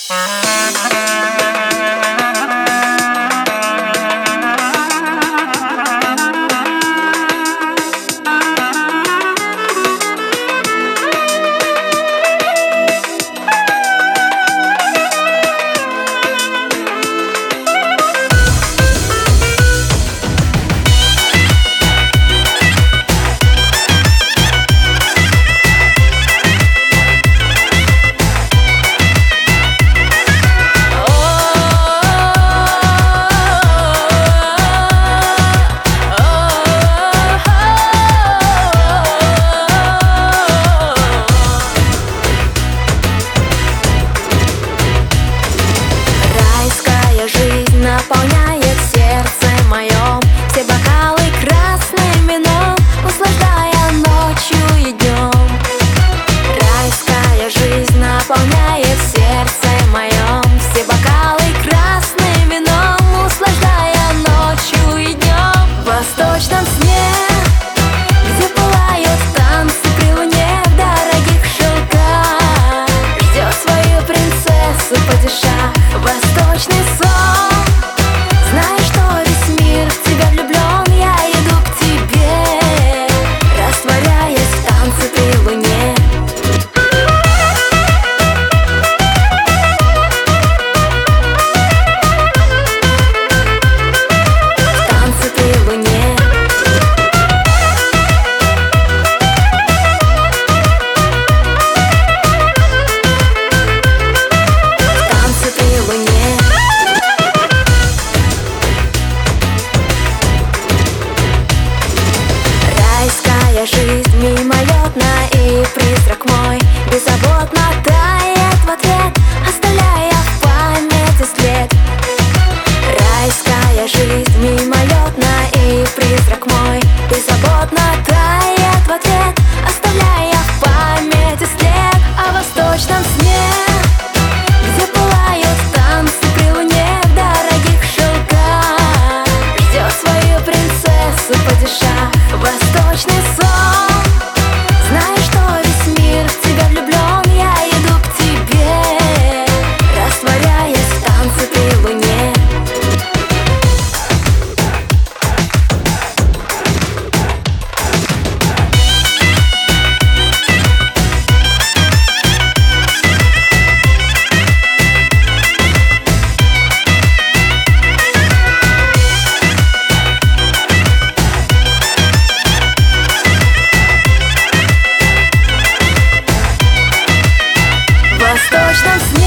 Наполняет сердце моем все бокалы красным вином, услаждая ночью и днем. Райская жизнь наполняет сердце моем все бокалы красным вином, услаждая ночью и днем. В восточном сне, где пылают танцы при луне в дорогих шелках, ждет свою принцессу падишах. Восточный сон. Знаю, что весь мир в тебя влюблен, я иду к тебе, растворяясь в танце при луне. В танце при луне. В танце при луне. Райская жизнь мимолетна, и призрак мой беззаботно тает в ответ, оставляя в памяти след. Райская жизнь мимолетна, и призрак мой беззаботно тает в ответ, оставляя в памяти след. О восточном сне, где пылают танцы при луне в дорогих шелках, ждет свою принцессу падишах. Восточный сон. Знаю, что весь мир в тебя влюблен, я иду к тебе, растворяясь в танце при луне. В восточном сне.